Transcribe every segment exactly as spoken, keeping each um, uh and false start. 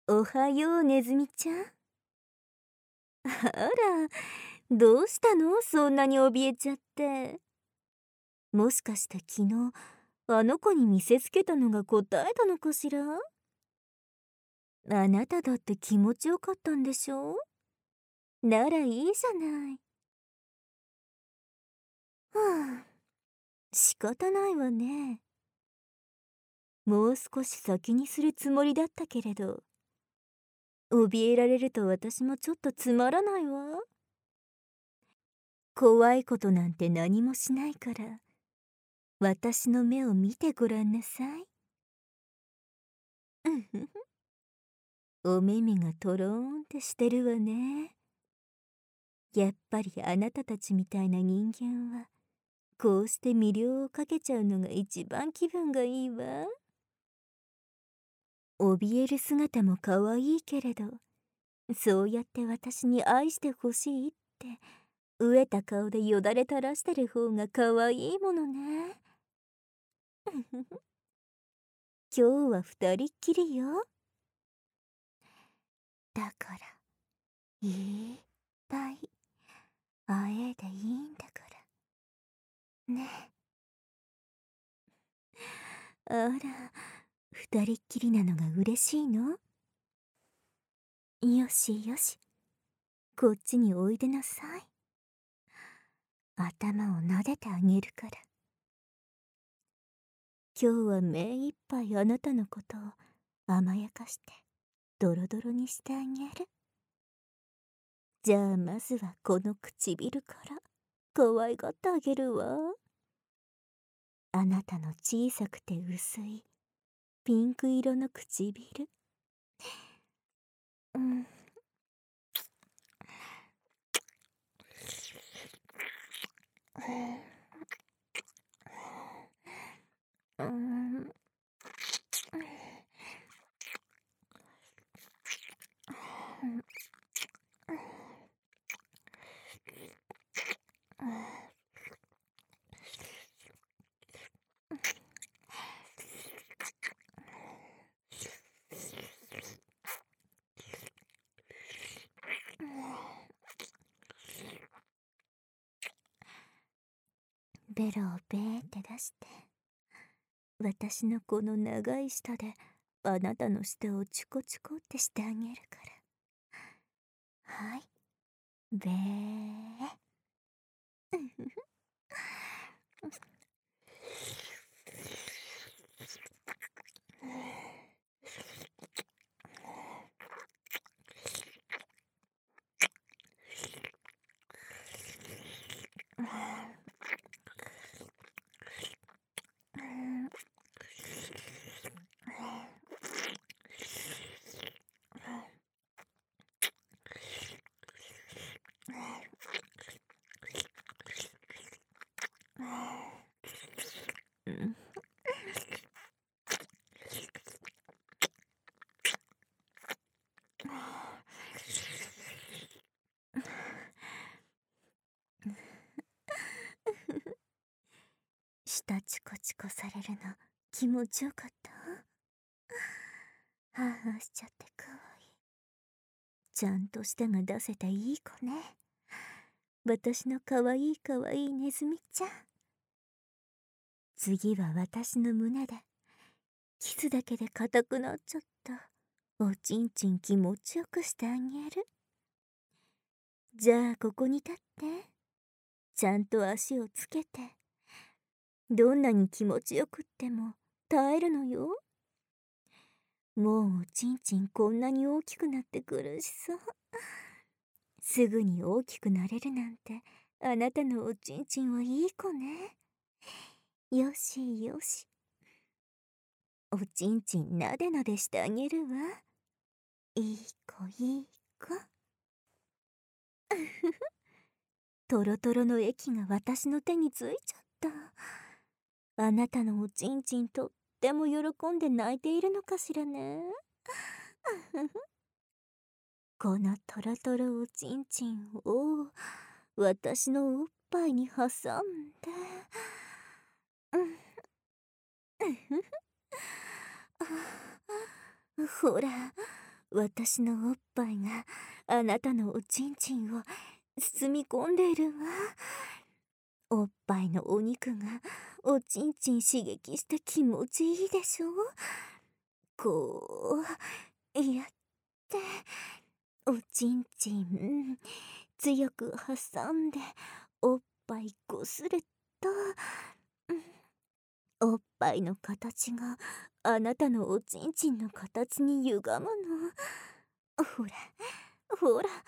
おはよう、ネズミちゃん。あら、どうしたの、そんなに怯えちゃって。もしかして昨日、あの子に見せつけたのが答えたのかしら？あなただって気持ちよかったんでしょ？ならいいじゃない。はあ、仕方ないわね。もう少し先にするつもりだったけれど、怯えられると私もちょっとつまらないわ。怖いことなんて何もしないから、私の目を見てごらんなさい。うんふふ。お目目がトローンってしてるわね。やっぱりあなたたちみたいな人間は、こうして魅了をかけちゃうのが一番気分がいいわ。怯える姿も可愛いけれど、そうやって私に愛してほしいって、飢えた顔でよだれ垂らしてる方が可愛いものね。今日は二人っきりよ。だから、いっぱい会えでいいんだからね。あら、二人っきりなのが嬉しいの？よしよし、こっちにおいでなさい。頭を撫でてあげるから。今日は目いっぱいあなたのことを甘やかしてドロドロにしてあげる。じゃあまずはこの唇から可愛がってあげるわ。あなたの小さくて薄いピンク色の唇。うん。うん。ベロをベーって出して、私のこの長い舌であなたの舌をチュコチュコってしてあげるから。はい、べー。うん。舌チコチコされるの気持ちよかった？はあはあしちゃってかわいい。ちゃんと舌が出せたいい子ね。私のかわいいかわいいネズミちゃん。次は私の胸でキスだけで硬くなっちゃったおちんちん気持ちよくしてあげる。じゃあここに立って、ちゃんと足をつけて、どんなに気持ちよくっても耐えるのよ。もうおちんちんこんなに大きくなってくるしさ。すぐに大きくなれるなんて、あなたのおちんちんはいい子ね。よしよし。おちんちんなでなでしてあげるわ。いい子いい子。トロトロの液が私の手についちゃった。あなたのおちんちんとっても喜んで泣いているのかしらね。このトロトロおちんちんを私のおっぱいに挟んで、ほら、 私のおっぱいがあなたのおちんちんを包み込んでいるわ。おっぱいのお肉がおちんちん刺激して気持ちいいでしょ。こうやっておちんちん強く挟んでおっぱいこすると、おっぱいの形があなたのおちんちんの形に歪むの。ほらほら、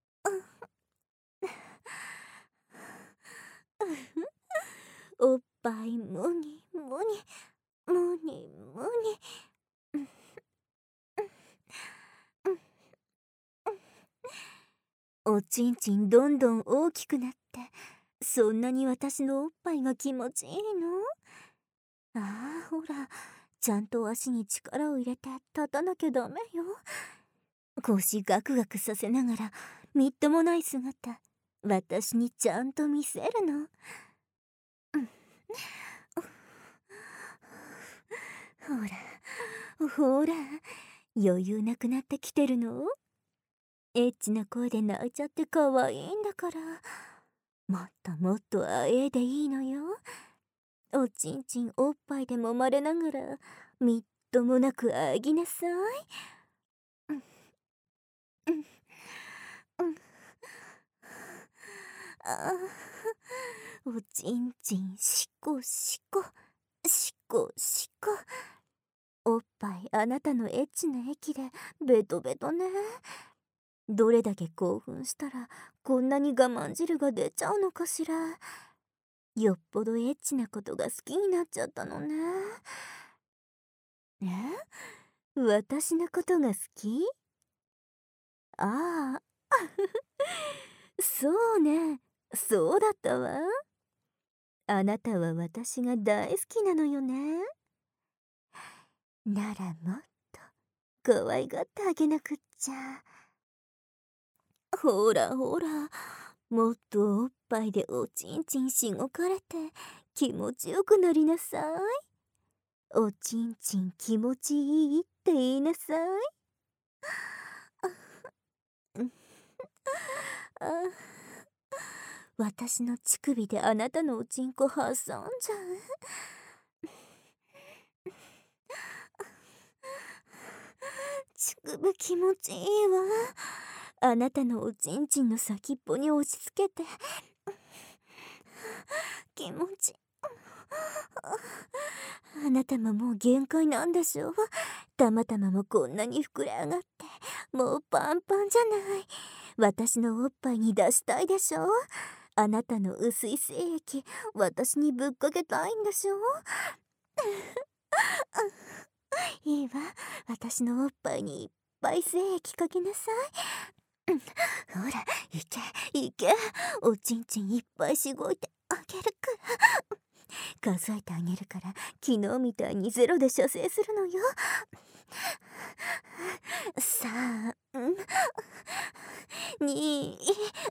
おっぱいもにもにもにもに。おちんちんどんどん大きくなって、そんなに私のおっぱいが気持ちいいの？ああ、ほら、ちゃんと足に力を入れて立たなきゃダメよ。腰ガクガクさせながらみっともない姿、私にちゃんと見せるの。ほらほら、余裕なくなってきてるの？エッチな声で泣いちゃって可愛いんだから、もっともっとあえいでいいのよ。おちんちんおっぱいで揉まれながらみっともなくあぎなさい。うんうんうん、あー、おちんちんしこしこしこしこ。おっぱいあなたのエッチな液でベトベトね。どれだけ興奮したらこんなに我慢汁が出ちゃうのかしら。よっぽどエッチなことが好きになっちゃったのね。え、私のことが好き？ああそうね、そうだったわ。あなたは私が大好きなのよね。ならもっと可愛がってあげなくっちゃ。ほらほら、もっとおっぱいでおちんちんしごかれて気持ちよくなりなさい。おちんちん気持ちいいって言いなさい。あ、私の乳首であなたのおちんこ挟んじゃう。乳首気持ちいいわ。あなたのおちんちんの先っぽに押し付けて気持ち、あなたももう限界なんでしょ。たまたまもこんなに膨れ上がってもうパンパンじゃない。私のおっぱいに出したいでしょ。あなたの薄い精液私にぶっかけたいんでしょ。いいわ、私のおっぱいにいっぱい精液かけなさい。ほら、いけいけ、おちんちんいっぱいしごいてあげるから。数えてあげるから昨日みたいにゼロで射精するのよ。さんに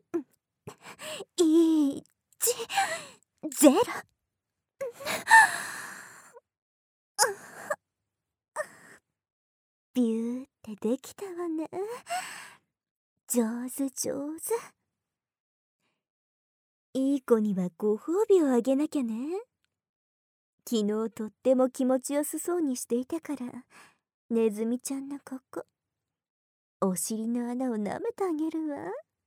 いちゼロ。ビューってできたわね。上手上手。いい子にはご褒美をあげなきゃね。昨日とっても気持ちよさそうにしていたから、ネズミちゃんのここお尻の穴を舐めてあげるわ。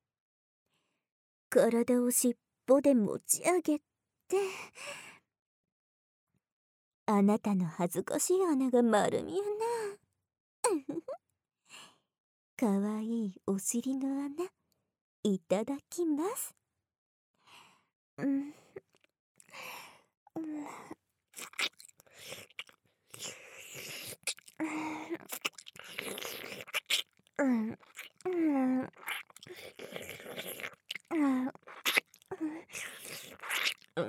体を尻尾で持ち上げて、あなたの恥ずかしい穴が丸見えね。かわいいお尻の穴いただきます。うん、うん、うん、うん、うん、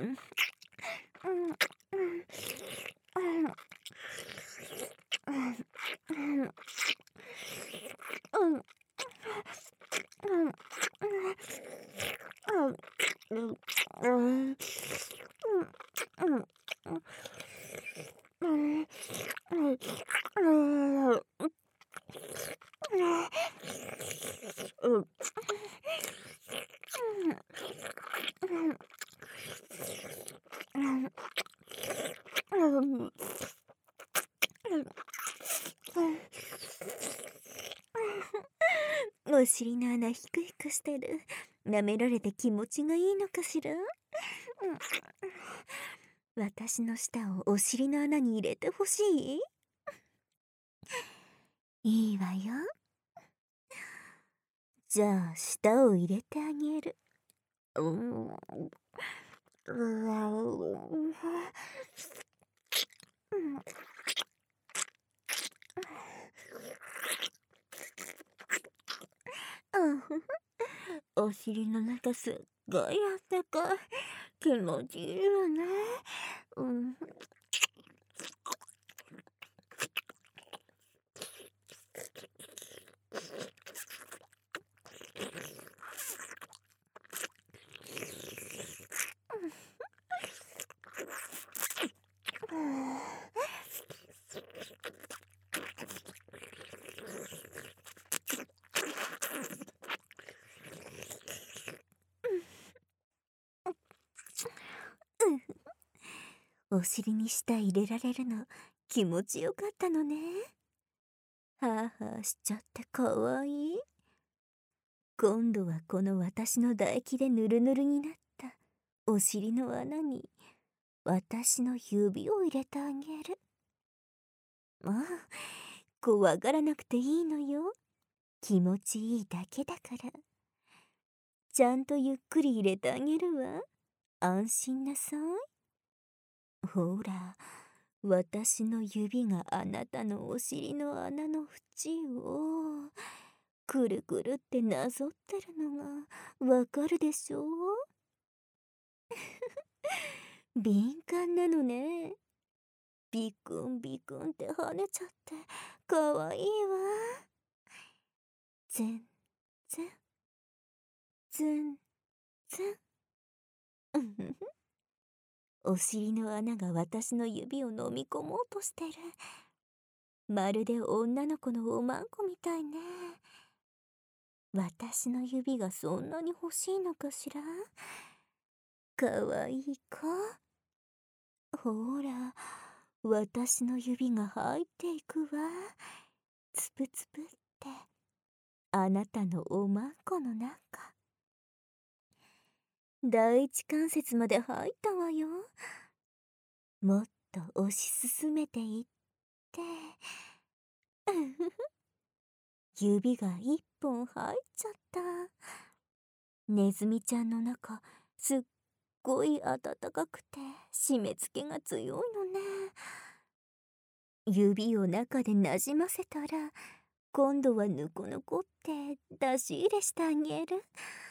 お尻の穴ひくひくしてる。舐められて気持ちがいいのかしら。うん、私の舌をお尻の穴に入れてほしい？いいわよ。じゃあ舌を入れてあげる。うん。うお尻の中すっごいあったかい。気持ちいいわね。うん。お尻に舌入れられるの気持ちよかったのね。はあはあしちゃってかわいい。今度はこの私の唾液でぬるぬるになったお尻の穴に私の指を入れてあげる。まあ、怖がらなくていいのよ。気持ちいいだけだから。ちゃんとゆっくり入れてあげるわ。安心なさい。ほら、私の指があなたのお尻の穴の縁をくるくるってなぞってるのがわかるでしょ？敏感なのね。ビクンビクンって跳ねちゃってかわいいわ。ぜんぜんぜんぜん。うんふふ。お尻の穴が私の指を飲み込もうとしてる。まるで女の子のおまんこみたいね。私の指がそんなに欲しいのかしら。かわいい子。ほら、私の指が入っていくわ。つぷつぷって、あなたのおまんこの中。第一関節まで入ったわよ。もっと押し進めていって。指が一本入っちゃった。ネズミちゃんの中、すっごい暖かくて締め付けが強いのね。指を中でなじませたら、今度はぬこぬこって出し入れしてあげる。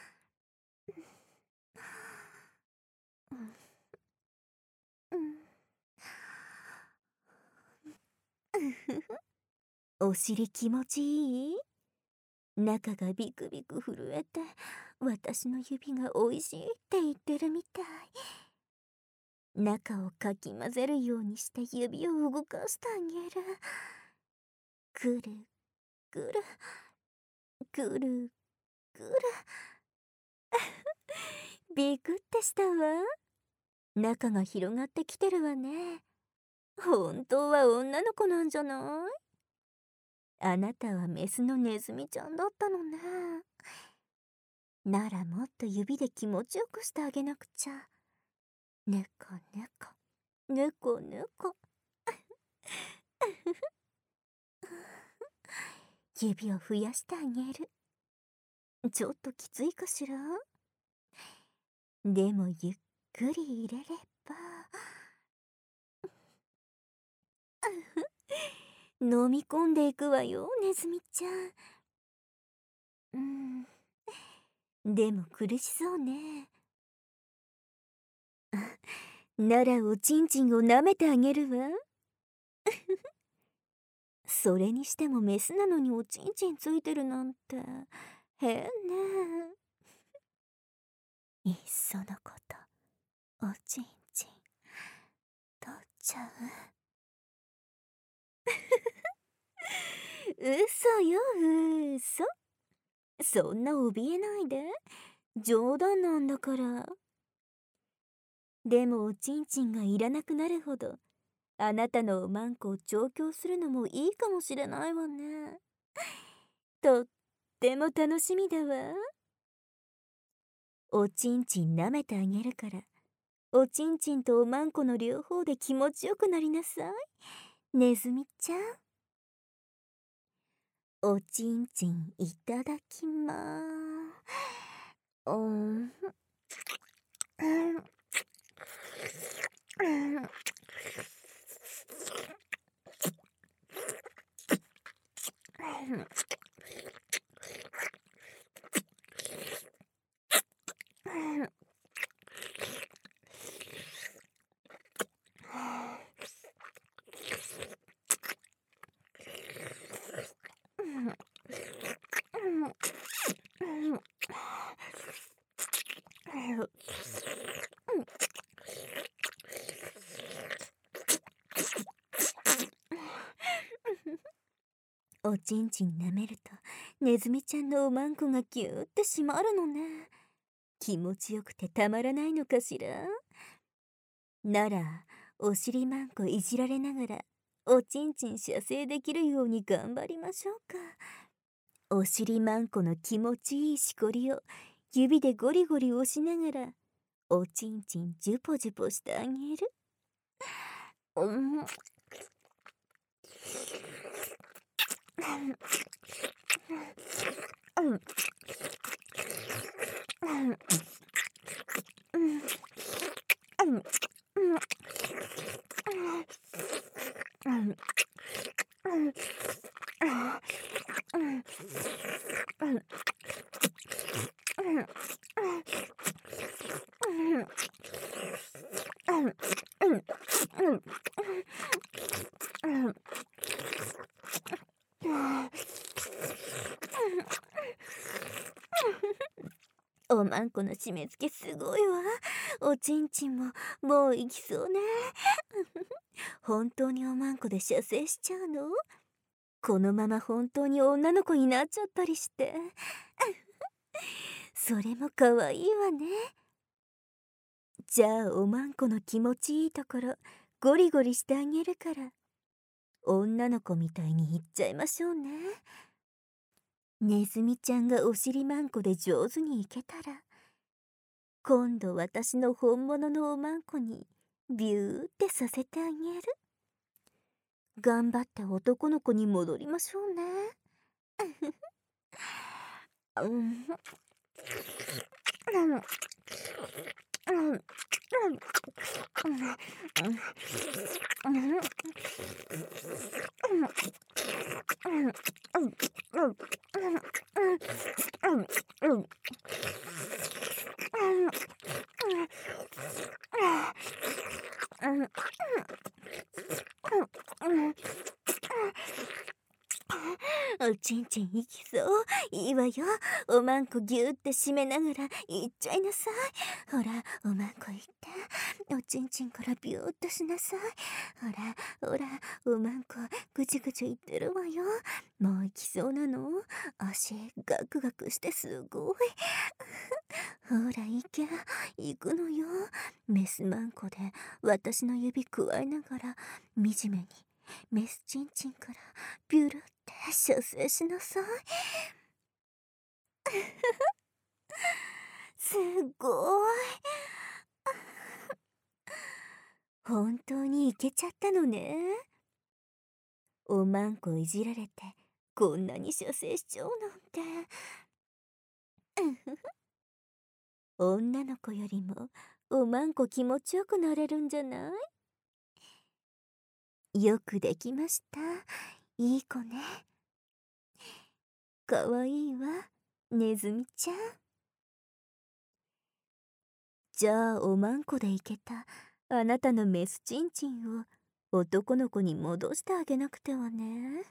お尻気持ちいい？中がビクビク震えて私の指がおいしいって言ってるみたい。中をかき混ぜるようにして指を動かしてあげる。くるくるくるくる。ビクってしたわ。中が広がってきてるわね。本当は女の子なんじゃない？あなたはメスのネズミちゃんだったのね。ならもっと指で気持ちよくしてあげなくちゃ。ぬこぬこぬこぬこ。指を増やしてあげる。ちょっときついかしら？でもゆっくり入れれば飲み込んでいくわよ、ネズミちゃん。うん、でも苦しそうね。ならおちんちんを舐めてあげるわ。それにしてもメスなのにおちんちんついてるなんて変ね。いっそのことおちんちん取っちゃう。嘘よ、嘘。そんな怯えないで。冗談なんだから。でもおちんちんがいらなくなるほどあなたのおまんこを調教するのもいいかもしれないわね。とっっても楽しみだわ。おちんちん舐めてあげるから、おちんちんとおまんこの両方で気持ちよくなりなさい、ネズミちゃん。おちんちんいただきまーす。うん。うんうんおちんちん舐めるとネズミちゃんのおまんこがギューって締まるのね。気持ちよくてたまらないのかしら。ならお尻まんこいじられながらおちんちん射精できるように頑張りましょうか。お尻まんこの気持ちいいしこりを指でゴリゴリ押しながらおちんちんジュポジュポしてあげる。うん。うんおまんこの締め付けすごいわ。おちんちんももう行きそうね。本当におまんこで射精しちゃうの？このまま本当に女の子になっちゃったりして。それも可愛いわね。じゃあおまんこの気持ちいいところゴリゴリしてあげるから女の子みたいに言っちゃいましょうね。ネズミちゃんがお尻まんこで上手にいけたら今度私の本物のおまんこにビューってさせてあげる。頑張って男の子に戻りましょうね。うん。おちんちんいきそう。いいわよ。おまんこぎゅーって締めながらいっちゃいなさい。ほらおまんこいって、おちんちんからビューってしなさい。ほらほらおまんこぐちぐちいってるわよ。もういきそうなの？足ガクガクしてすごい。ほらいけ、行くのよ。メスマンコで私の指くわえながら惨めにメスチンチンからビュルって射精しなさい。すごい。本当にいけちゃったのね。おまんこいじられてこんなに射精しちゃうなんて。女の子よりもおまんこ気持ちよくなれるんじゃない？よくできました。いい子ね。かわいいわ、ネズミちゃん。じゃあおまんこでいけたあなたのメスチンチンを男の子に戻してあげなくてはね。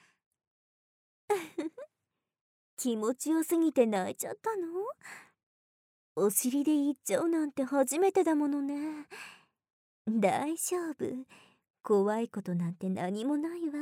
気持ちよすぎて泣いちゃったの？お尻で言っちゃうなんて初めてだものね。大丈夫。怖いことなんて何もないわ。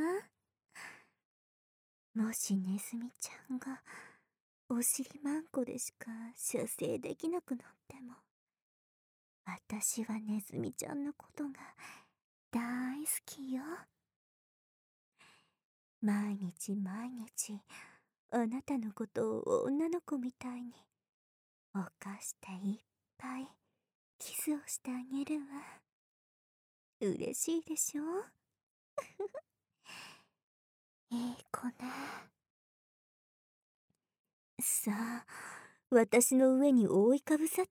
もしネズミちゃんがお尻まんこでしか射精できなくなっても私はネズミちゃんのことが大好きよ。毎日毎日あなたのことを女の子みたいにおかしていっぱいキスをしてあげるわ。嬉しいでしょ？いい子ね。さあ、私の上に覆いかぶさって。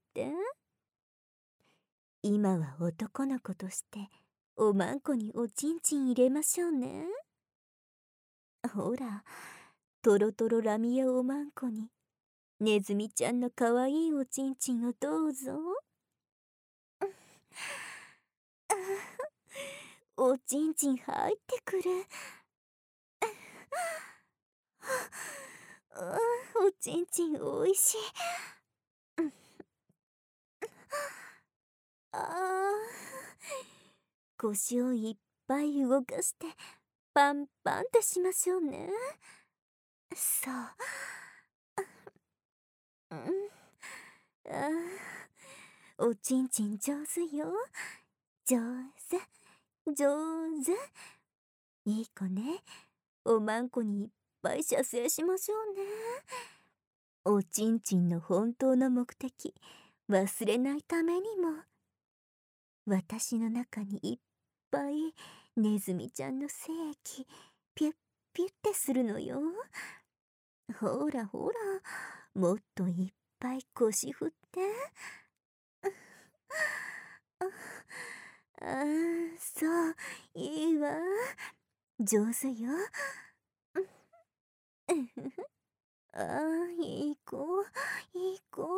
今は男の子としておまんこにおちんちん入れましょうね。ほら、トロトロラミアおまんこにネズミちゃんのかわいいおちんちんをどうぞ。おちんちん入ってくる。おちんちんおいしい。ああ、腰をいっぱい動かしてパンパンってしましょうね。そう。うん。ああ、おちんちん上手よ。上手、上手。いい子ね。おまんこにいっぱい射精しましょうね。おちんちんの本当の目的忘れないためにも、私の中にいっぱいネズミちゃんの精液ピュッピュッてするのよ。ほらほら、もっといっぱい腰振って。ああ、そう、いいわ。上手よ。ああ、いい子、いい子。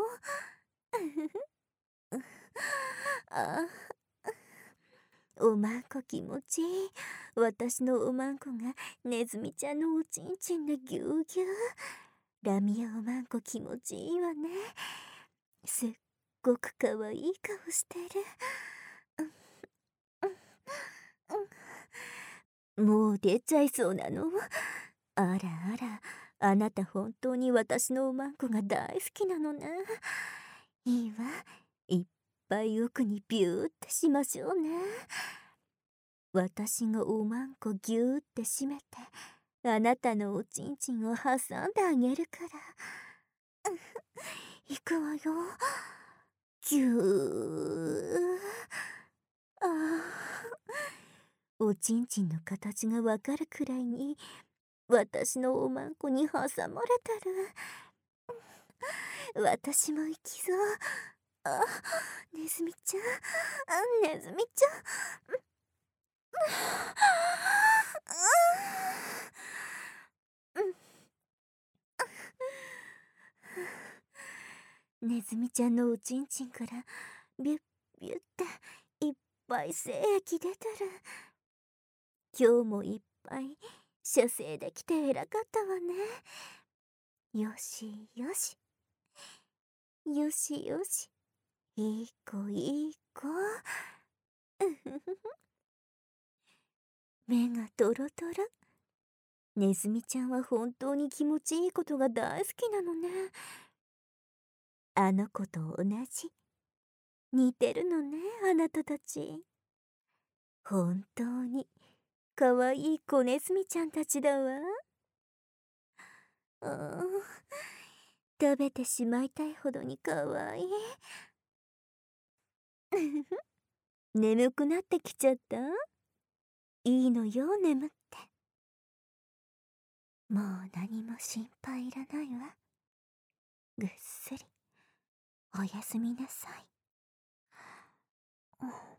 ああ、おまんこ気持ちいい。私のおまんこがネズミちゃんのおちんちんでぎゅうぎゅう。ラミアおまんこ気持ちいいわね。すっごくかわいい顔してる。もう出ちゃいそうなの？あらあら、あなた本当に私のおまんこが大好きなのね。いいわ、いっぱい奥にビューってしましょうね。私がおまんこギューって締めて、あなたのおちんちんを挟んであげるから。いくわよ。ぎゅー。ああ、おちんちんの形がわかるくらいに私のおまんこに挟まれてる。私も行きそう。あ、ネズミちゃん、あ、ネズミちゃん。ネズミちゃんのおちんちんからビュッビュッっていっぱい精液出てる。今日もいっぱい射精できて偉かったわね。よしよし、よしよし、いい子いい子。目がトロトロ。ネズミちゃんは本当に気持ちいいことが大好きなのね。あの子と同じ。似てるのね、あなたたち。本当にかわいい子ネズミちゃんたちだわ。うん、食べてしまいたいほどにかわいい。眠くなってきちゃった？いいのよ、眠って。もう何も心配いらないわ。ぐっすりおやすみなさい。